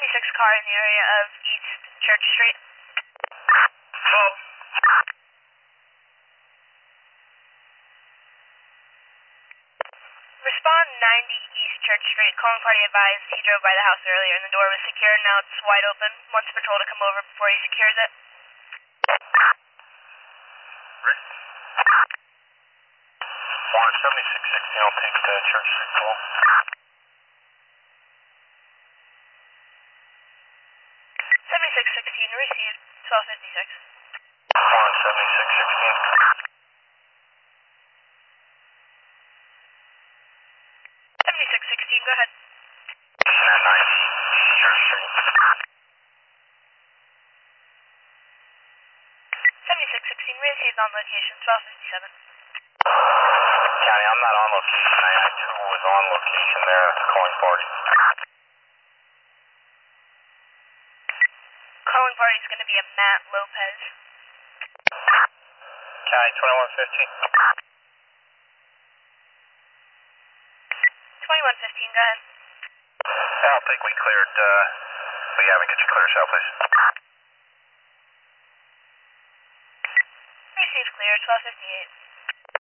76 car in the area of East Church Street. Oh. Respond 90 East Church Street. Calling party advised he drove by the house earlier and the door was secured. Now it's wide open. Wants patrol to come over before he secures it. Rick? 7616, I'll take the Church Street call. 7616 received. 1256. 7616. 7616, go ahead. 90 Church Street. 7616 received on location. 1257. County, I'm not on location. 992 was on location there, calling party. Calling party is going to be a Matt Lopez. County, 2115. 2115, go ahead. I don't think we cleared, we haven't. Get your clear shot, please. Received clear. 1258.